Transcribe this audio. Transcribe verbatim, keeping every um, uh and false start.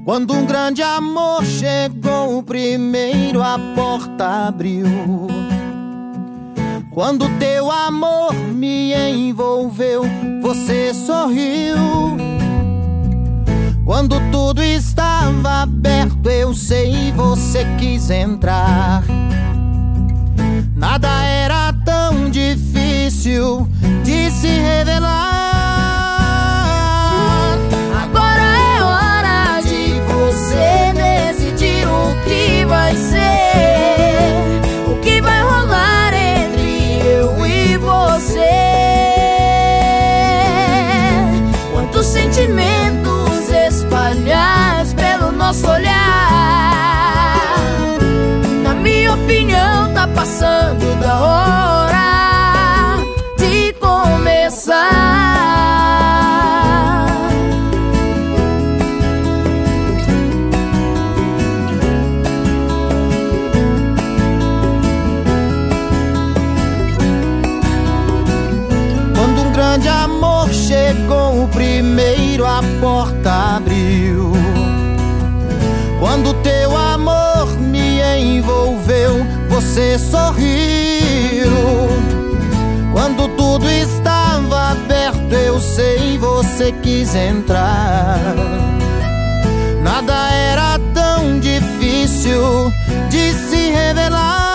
Quando um grande amor chegou primeiro, a porta abriu. Quando teu amor me envolveu, você sorriu. Quando tudo estava aberto, eu sei, você quis entrar. Nada era tão difícil de se revelar. Agora é hora de você decidir o que vai ser, o que vai rolar entre eu e você. Quantos sentimentos espalhados pelo nosso olhar. Na minha opinião, tá passando da hora de começar. Quando um grande amor chegou primeiro, a porta abriu. Quando teu amor me envolveu, você sorriu. Quando tudo estava aberto, eu sei, você quis entrar. Nada era tão difícil de se revelar.